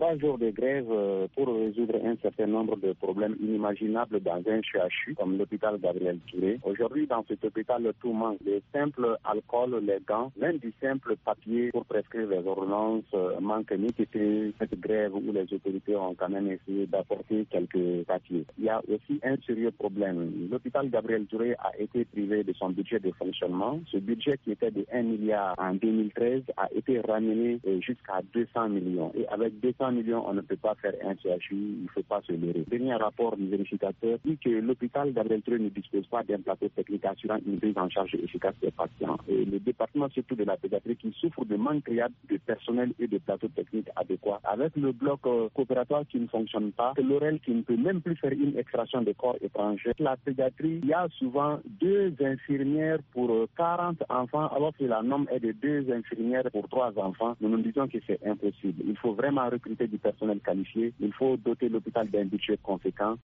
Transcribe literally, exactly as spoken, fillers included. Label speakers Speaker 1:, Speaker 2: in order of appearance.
Speaker 1: trois jours de grève pour résoudre un certain nombre de problèmes inimaginables dans un C H U comme l'hôpital Gabriel Touré. Aujourd'hui, dans cet hôpital, tout manque. Les simples alcool, les gants, même du simple papier pour prescrire les ordonnances manque. Ni que cette grève où les autorités ont quand même essayé d'apporter quelques papiers. Il y a aussi un sérieux problème. L'hôpital Gabriel Touré a été privé de son budget de fonctionnement. Ce budget qui était de un milliard en deux mille treize a été ramené jusqu'à deux cents millions. Et avec deux cents millions, on ne peut pas faire un C H U, il ne faut pas se leurrer. Le dernier rapport du vérificateur dit que l'hôpital Gabriel Touré ne dispose pas d'un plateau technique assurant une prise en charge efficace des patients. Et le département surtout de la pédiatrie qui souffre de manque criard de personnel et de plateaux techniques adéquats. Avec le bloc euh, coopératoire qui ne fonctionne pas, l'Orel qui ne peut même plus faire une extraction de corps étrangers. La pédiatrie, il y a souvent deux infirmières pour euh, quarante enfants, alors que la norme est de deux infirmières pour trois enfants. Nous nous disons que c'est impossible. Il faut vraiment recruter du personnel qualifié. Il faut doter l'hôpital d'un budget conséquent.